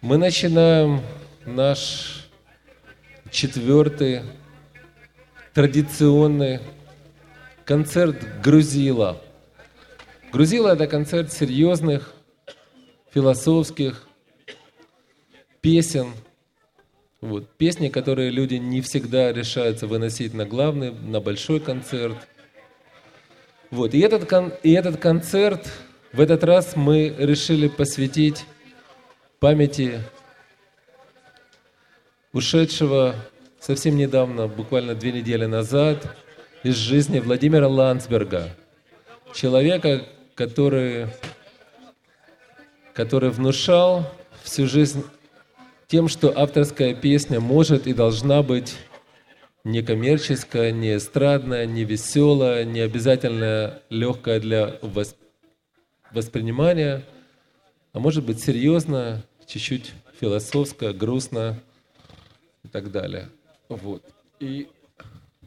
Мы начинаем наш четвертый традиционный концерт «Грузила». «Грузила» — это концерт серьезных, философских песен. Песни, которые люди не всегда решаются выносить на главный, на большой концерт. И этот концерт в этот раз мы решили посвятить памяти ушедшего совсем недавно, буквально 2 недели назад, из жизни Владимира Ландсберга, человека, который внушал всю жизнь тем, что авторская песня может и должна быть не коммерческая, не эстрадная, не веселая, не обязательно легкая для воспринимания, а может быть серьезная, чуть-чуть философская, грустная и так далее. И